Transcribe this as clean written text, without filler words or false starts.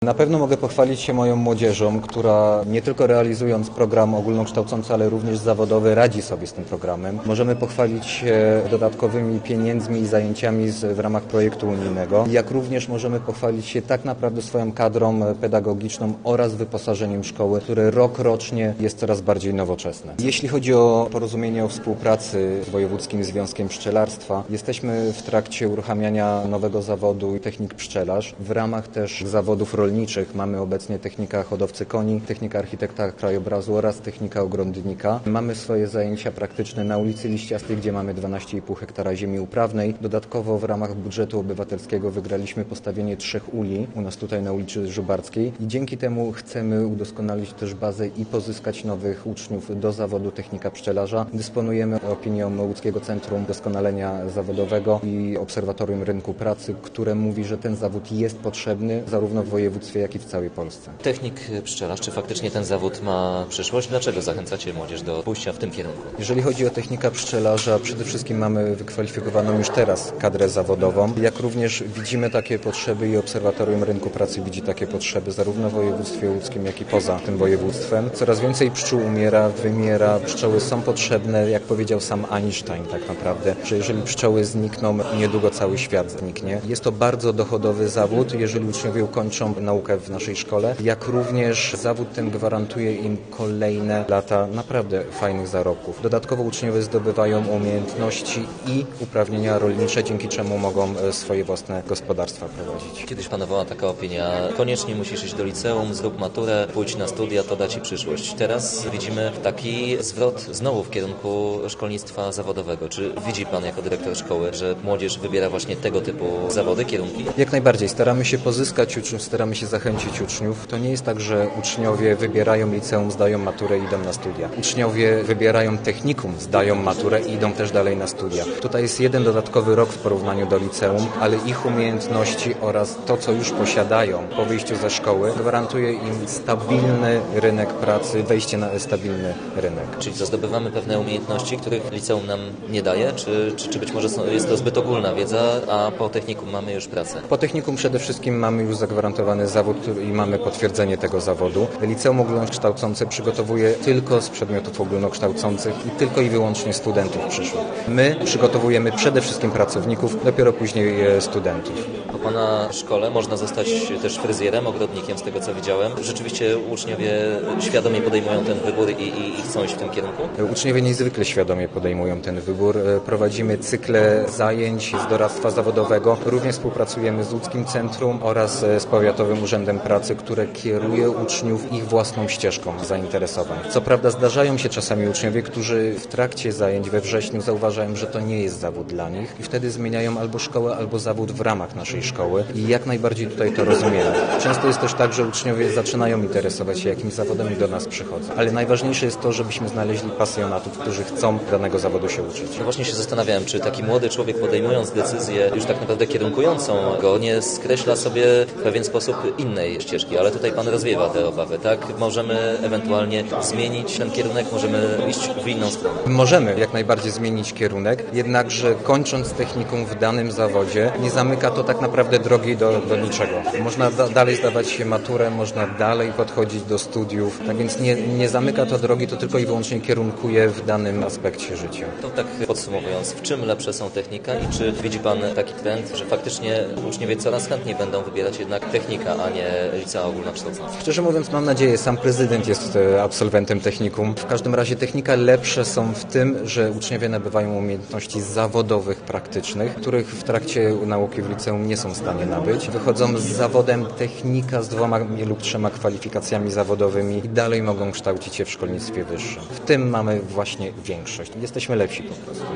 Na pewno mogę pochwalić się moją młodzieżą, która nie tylko realizując program ogólnokształcący, ale również zawodowy radzi sobie z tym programem. Możemy pochwalić się dodatkowymi pieniędzmi i zajęciami w ramach projektu unijnego, jak również możemy pochwalić się tak naprawdę swoją kadrą pedagogiczną oraz wyposażeniem szkoły, które rocznie jest coraz bardziej nowoczesne. Jeśli chodzi o porozumienie o współpracy z Wojewódzkim Związkiem Pszczelarstwa, jesteśmy w trakcie uruchamiania nowego zawodu technik pszczelarz. W ramach też zawodów rolniczych mamy obecnie technika hodowcy koni, technika architekta krajobrazu oraz technika ogrodnika. Mamy swoje zajęcia praktyczne na ulicy Liściastej, gdzie mamy 12,5 hektara ziemi uprawnej. Dodatkowo w ramach budżetu obywatelskiego wygraliśmy postawienie 3 uli u nas tutaj na ulicy Żubarskiej i dzięki temu chcemy udoskonalić też bazę i pozyskać nowych uczniów do zawodu technika pszczelarza. Dysponujemy opinią Łódzkiego Centrum Doskonalenia Zawodowego i Obserwatorium Rynku Pracy, które mówi, że ten zawód jest potrzebny zarówno w województwie, jak i w całej Polsce. Technik pszczelarz, czy faktycznie ten zawód ma przyszłość? Dlaczego zachęcacie młodzież do pójścia w tym kierunku? Jeżeli chodzi o technika pszczelarza, przede wszystkim mamy wykwalifikowaną już teraz kadrę zawodową, jak również widzimy takie potrzeby i Obserwatorium Rynku Pracy widzi takie potrzeby zarówno w województwie łódzkim, jak i poza tym województwem. Coraz więcej pszczół wymiera, pszczoły są potrzebne, jak powiedział sam Einstein tak naprawdę, że jeżeli pszczoły znikną, niedługo cały świat zniknie. Jest to bardzo dochodowy zawód, jeżeli uczniowie ukończą naukę w naszej szkole, jak również zawód ten gwarantuje im kolejne lata naprawdę fajnych zarobków. Dodatkowo uczniowie zdobywają umiejętności i uprawnienia rolnicze, dzięki czemu mogą swoje własne gospodarstwa prowadzić. Kiedyś panowała taka opinia, koniecznie musisz iść do liceum, zrób maturę, pójdź na studia, to da ci przyszłość. Teraz widzimy taki zwrot znowu w kierunku szkolnictwa zawodowego. Czy widzi pan jako dyrektor szkoły, że młodzież wybiera właśnie tego typu zawody, kierunki? Jak najbardziej. Staramy się pozyskać uczniów, staramy się zachęcić uczniów. To nie jest tak, że uczniowie wybierają liceum, zdają maturę i idą na studia. Uczniowie wybierają technikum, zdają maturę i idą też dalej na studia. Tutaj jest jeden dodatkowy rok w porównaniu do liceum, ale ich umiejętności oraz to, co już posiadają po wyjściu ze szkoły, gwarantuje im stabilny rynek pracy, wejście na stabilny rynek. Czyli zdobywamy pewne umiejętności, których liceum nam nie daje? Czy być może jest to zbyt ogólna wiedza, a po technikum mamy już pracę? Po technikum przede wszystkim mamy już zagwarantowany zawód i mamy potwierdzenie tego zawodu. Liceum ogólnokształcące przygotowuje tylko z przedmiotów ogólnokształcących i tylko i wyłącznie studentów przyszłych. My przygotowujemy przede wszystkim pracowników, dopiero później studentów. Po pana szkole można zostać też fryzjerem, ogrodnikiem, z tego co widziałem. Rzeczywiście uczniowie świadomie podejmują ten wybór i chcą iść w tym kierunku? Uczniowie niezwykle świadomie podejmują ten wybór. Prowadzimy cykle zajęć z doradztwa zawodowego. Również współpracujemy z Łódzkim Centrum oraz z Powiatowym Urzędem Pracy, które kieruje uczniów ich własną ścieżką zainteresowań. Co prawda zdarzają się czasami uczniowie, którzy w trakcie zajęć we wrześniu zauważają, że to nie jest zawód dla nich i wtedy zmieniają albo szkołę, albo zawód w ramach naszej szkoły i jak najbardziej tutaj to rozumiemy. Często jest też tak, że uczniowie zaczynają interesować się jakimś zawodem i do nas przychodzą. Ale najważniejsze jest to, żebyśmy znaleźli pasjonatów, którzy chcą danego zawodu się uczyć. No właśnie się zastanawiałem, czy taki młody człowiek podejmując decyzję już tak naprawdę kierunkującą go, nie skreśla sobie w pewien sposób innej ścieżki, ale tutaj pan rozwiewa te obawy, tak? Możemy ewentualnie zmienić ten kierunek, możemy iść w inną stronę. Możemy jak najbardziej zmienić kierunek, jednakże kończąc technikum w danym zawodzie nie zamyka to tak naprawdę drogi do niczego. Można dalej zdawać się maturę, można dalej podchodzić do studiów, tak więc nie zamyka to drogi, to tylko i wyłącznie kierunkuje w danym aspekcie życia. To tak podsumowując, w czym lepsze są technika i czy widzi pan taki trend, że faktycznie uczniowie coraz chętniej będą wybierać jednak technika, a nie licea ogólnokształcące? Szczerze mówiąc, mam nadzieję, sam prezydent jest absolwentem technikum. W każdym razie technika lepsze są w tym, że uczniowie nabywają umiejętności zawodowych, praktycznych, których w trakcie nauki w liceum nie są w stanie nabyć. Wychodzą z zawodem technika z 2 lub 3 kwalifikacjami zawodowymi i dalej mogą kształcić się w szkolnictwie wyższym. W tym mamy właśnie większość. Jesteśmy lepsi po prostu.